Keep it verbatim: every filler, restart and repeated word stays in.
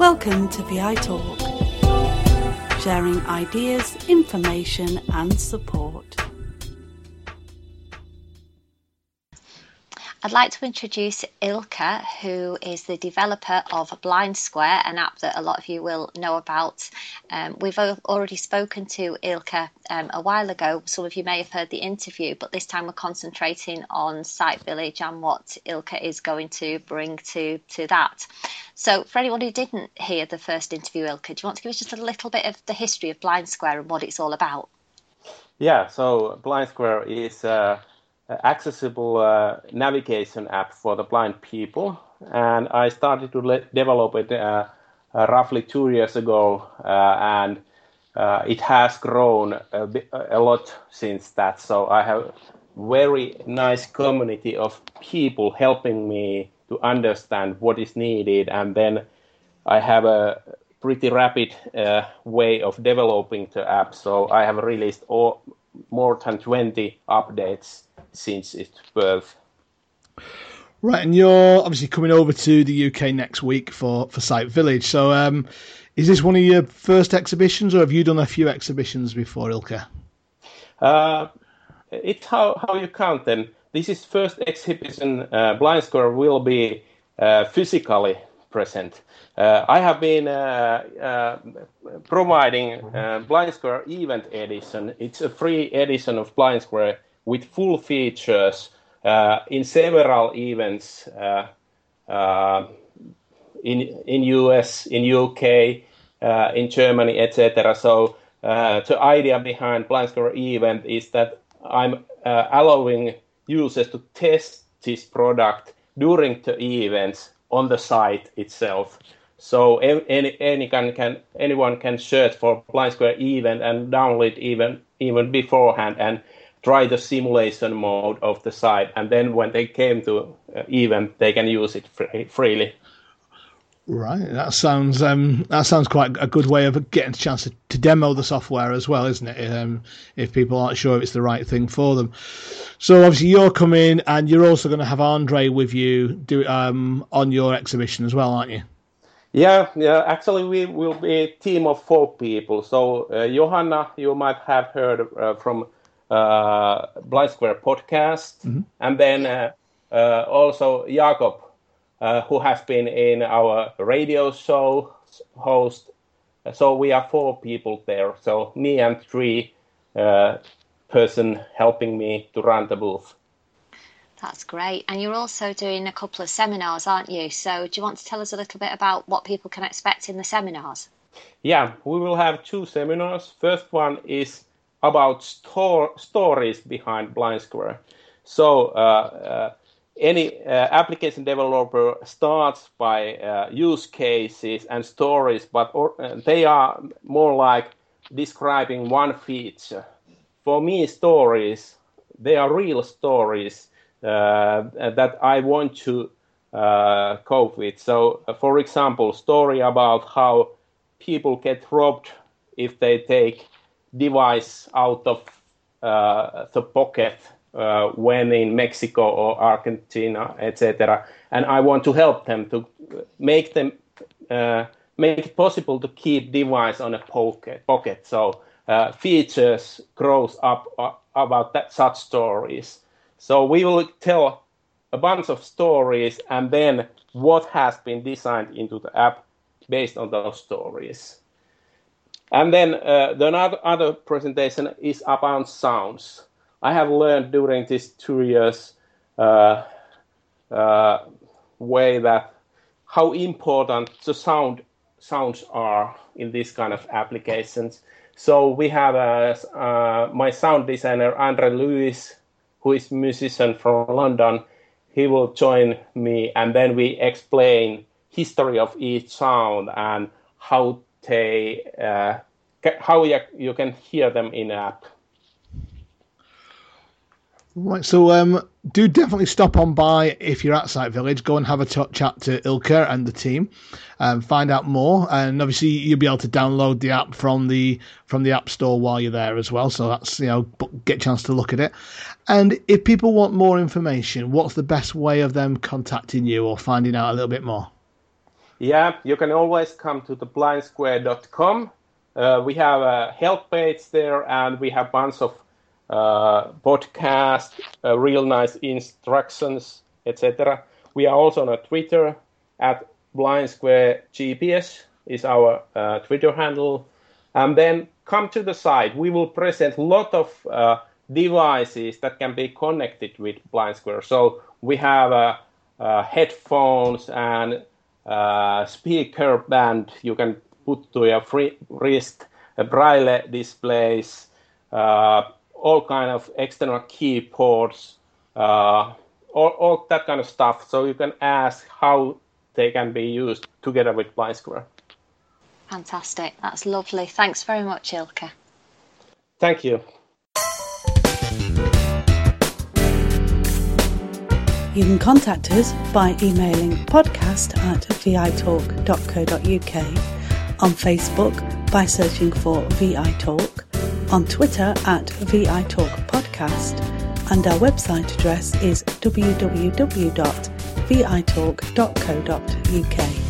Welcome to V I Talk, sharing ideas, information and support. I'd like to introduce Ilka, who is the developer of Blind Square, an app that a lot of you will know about. Um, we've already spoken to Ilka um, a while ago. Some of you may have heard the interview, but this time we're concentrating on Site Village and what Ilka is going to bring to, to that. So for anyone who didn't hear the first interview, Ilka, do you want to give us just a little bit of the history of Blind Square and what it's all about? Yeah, so Blind Square is uh, accessible uh, navigation app for the blind people, and I started to le- develop it uh, uh, roughly two years ago, uh, and uh, it has grown a, bit, a lot since that. So I have very nice community of people helping me to understand what is needed, and then I have a pretty rapid uh, way of developing the app. So I have released all, more than twenty updates since its birth. Right, and you're obviously coming over to the U K next week for, for Site Village. So um, is this one of your first exhibitions, or have you done a few exhibitions before, Ilka? Uh, it's how, how you count them. This is first exhibition. uh, Blind Square will be uh, physically present. Uh, I have been uh, uh, providing uh, Blind Square Event Edition. It's a free edition of Blind Square with full features uh, in several events uh, uh, in in U S, in U K, uh, in Germany, et cetera. So uh, the idea behind Blind Square Event is that I'm uh, allowing users to test this product during the events on the site itself. So any, any can, can anyone can search for Blind Square Event and download even even beforehand and try the simulation mode of the site, and then when they came to uh, event, they can use it free, freely. Right, that sounds um, that sounds quite a good way of getting a chance to, to demo the software as well, isn't it? Um, if people aren't sure if it's the right thing for them. So obviously you're coming, and you're also going to have Andre with you do um, on your exhibition as well, aren't you? Yeah, yeah. Actually, we will be a team of four people. So uh, Johanna, you might have heard uh, from uh, Blind Square podcast, mm-hmm. and then uh, uh, also Jakob, uh, who has been in our radio show host. So we are four people there. So me and three uh, person helping me to run the booth. That's great. And you're also doing a couple of seminars, aren't you? So do you want to tell us a little bit about what people can expect in the seminars? Yeah, we will have two seminars. First one is about store, stories behind Blind Square. So uh, uh, any uh, application developer starts by uh, use cases and stories, but or, uh, they are more like describing one feature. For me, stories, they are real stories uh, that I want to uh, cope with. So, uh, for example, story about how people get robbed if they take device out of uh, the pocket uh, when in Mexico or Argentina, et cetera. And I want to help them to make them uh, make it possible to keep device on a pocket. pocket. So uh, features grows up uh, about that such stories. So we will tell a bunch of stories and then what has been designed into the app based on those stories. And then uh, the other, other presentation is about sounds. I have learned during these two years uh, uh, way that how important the sound sounds are in this kind of applications. So we have uh, uh, my sound designer Andre Lewis, who is a musician from London. He will join me, and then we explain history of each sound and how they uh, how you, you can hear them in app. Right, so um, do definitely stop on by if you're at Site Village. Go and have a t- chat to Ilka and the team, and find out more. And obviously, you'll be able to download the app from the from the App Store while you're there as well. So that's, you know, get a chance to look at it. And if people want more information, what's the best way of them contacting you or finding out a little bit more? Yeah, you can always come to the blind square dot com. Uh, we have a help page there, and we have a bunch of uh, podcasts, uh, real nice instructions, et cetera. We are also on a Twitter at Blind Square G P S is our uh, Twitter handle. And then come to the site. We will present a lot of uh, devices that can be connected with Blind Square. So we have uh, uh, headphones and uh, speaker band you can put to your free wrist, uh, braille displays, uh, all kind of external keyboards, uh, all, all that kind of stuff. So you can ask how they can be used together with Blind Square. Fantastic. That's lovely. Thanks very much, Ilkka. Thank you. You can contact us by emailing podcast at vitalk dot co dot uk, on Facebook by searching for ViTalk, on Twitter at ViTalkPodcast, and our website address is w w w dot vitalk dot co dot uk.